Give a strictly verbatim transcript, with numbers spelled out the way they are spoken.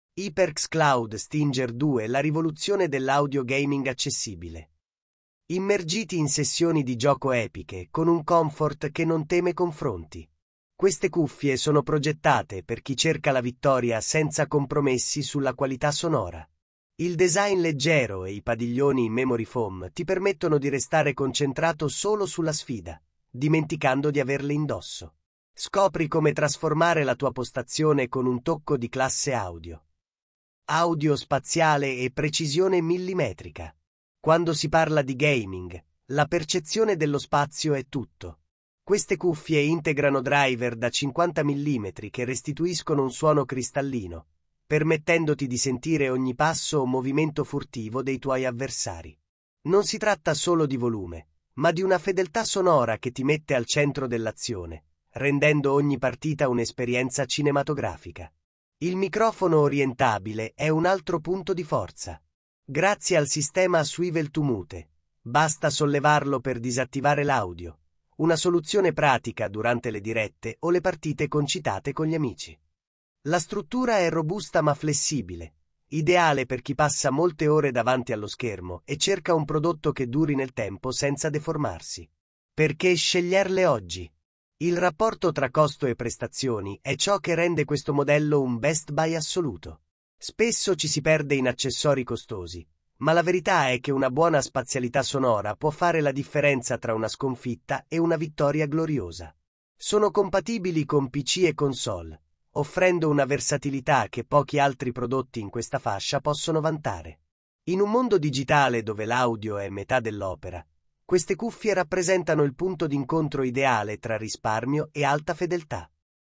HyperX Cloud Stinger due, la rivoluzione dell'audio gaming accessibile. Immergiti in sessioni di gioco epiche, con un comfort che non teme confronti. Queste cuffie sono progettate per chi cerca la vittoria senza compromessi sulla qualità sonora. Il design leggero e i padiglioni in memory foam ti permettono di restare concentrato solo sulla sfida, dimenticando di averle indosso. Scopri come trasformare la tua postazione con un tocco di classe audio. Audio spaziale e precisione millimetrica. Quando si parla di gaming, la percezione dello spazio è tutto. Queste cuffie integrano driver da cinquanta millimetri che restituiscono un suono cristallino, permettendoti di sentire ogni passo o movimento furtivo dei tuoi avversari. Non si tratta solo di volume, ma di una fedeltà sonora che ti mette al centro dell'azione, rendendo ogni partita un'esperienza cinematografica. Il microfono orientabile è un altro punto di forza. Grazie al sistema Swivel to Mute, basta sollevarlo per disattivare l'audio, una soluzione pratica durante le dirette o le partite concitate con gli amici. La struttura è robusta ma flessibile, ideale per chi passa molte ore davanti allo schermo e cerca un prodotto che duri nel tempo senza deformarsi. Perché sceglierle oggi? Il rapporto tra costo e prestazioni è ciò che rende questo modello un best buy assoluto. Spesso ci si perde in accessori costosi, ma la verità è che una buona spazialità sonora può fare la differenza tra una sconfitta e una vittoria gloriosa. Sono compatibili con P C e console, offrendo una versatilità che pochi altri prodotti in questa fascia possono vantare. In un mondo digitale dove l'audio è metà dell'opera, queste cuffie rappresentano il punto d'incontro ideale tra risparmio e alta fedeltà.